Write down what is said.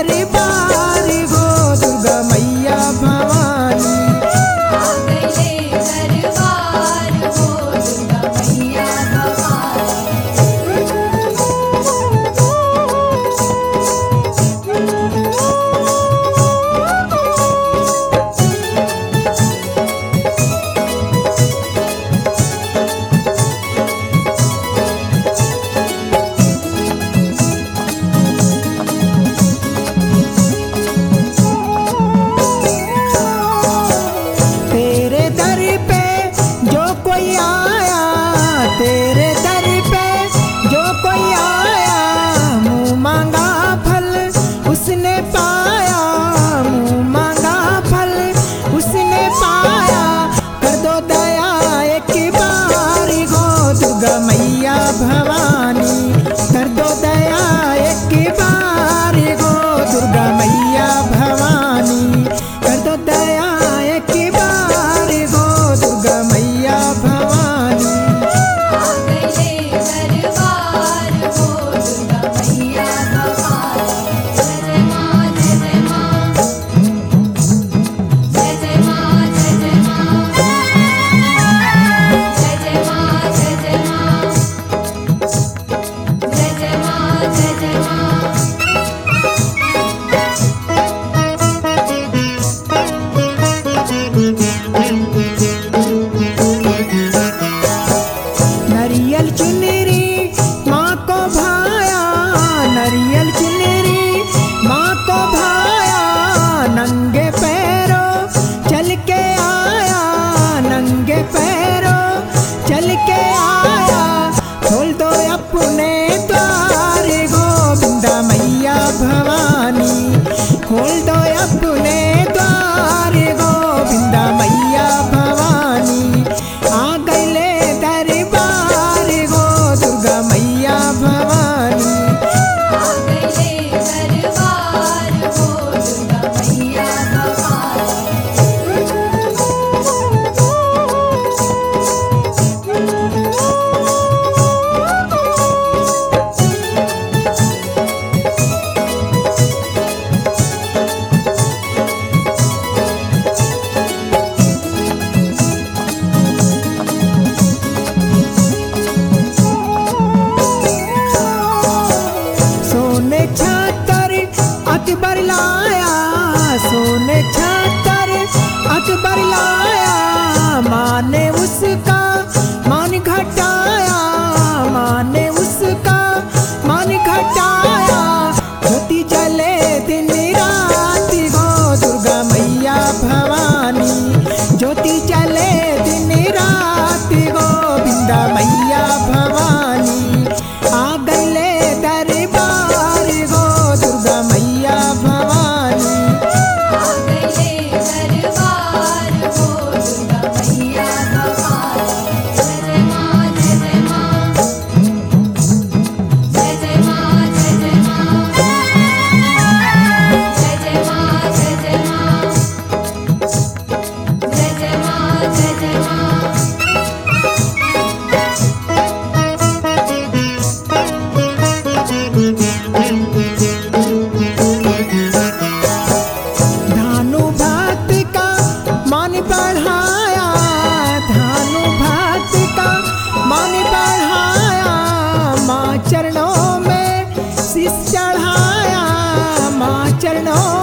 दरबार गो दुर्गा मैया भवानी। आ गइले दरबार गो दुर्गा मैया तेरे दर पे जो कोई आया, तेरे दर पे जो कोई आया, मुँह मांगा फल उसने पाया, मुँह मांगा फल उसने पाया। कर दो दया एक बार गो दुर्गा मैया भवानी, कर दो दया एक बार गो दुर्गा मैया भवानी, कर दो दया एक बार गो दुर्गा मैया भवानी। आ गइले दरबार गो दुर्गा मैया भवानी। जय जय माँ जय जय माँ, जय जय माँ जय जय माँ, जय जय माँ जय जय माँ, जय जय माँ जय जय माँ। नरियल चुनरी माँ को भाया, नरियल चुनरी माँ को भाया, नंगे पैरों चल के आया, नंगे पैरों चल के आया। खोल दो अपने द्वार गोविंदा मैया भवानी, खोल दो अपने द्वार गोविंदा मैया भवानी। आ गइले दरबार गो दुर्गा मैया भवानी। आ गइले दरबार गो दुर्गा मैया सोने छातर अकबर लाया, सोने छातर अकबर लाया, माँ ने उसका मान घटाया, माँ ने उसका मान घटाया। ज्योति जले दिन रात गो दुर्गा मैया भवानी, ज्योति जले दिन रात गोविंदा मैया भवानी। आ गइले दरबार गो दुर्गा मैया भवानी। आ गइले दरबार गो दुर्गा मैया भवानी। जय जय माँ जय जय माँ, जय जय माँ जय जय माँ, जय जय माँ जय जय माँ, जय जय माँ जय जय माँ। धानु भक्त का मान बढ़ाया, धानु भक्त का मान बढ़ाया, माँ चरणों में शीश चढ़ाया, माँ चरणों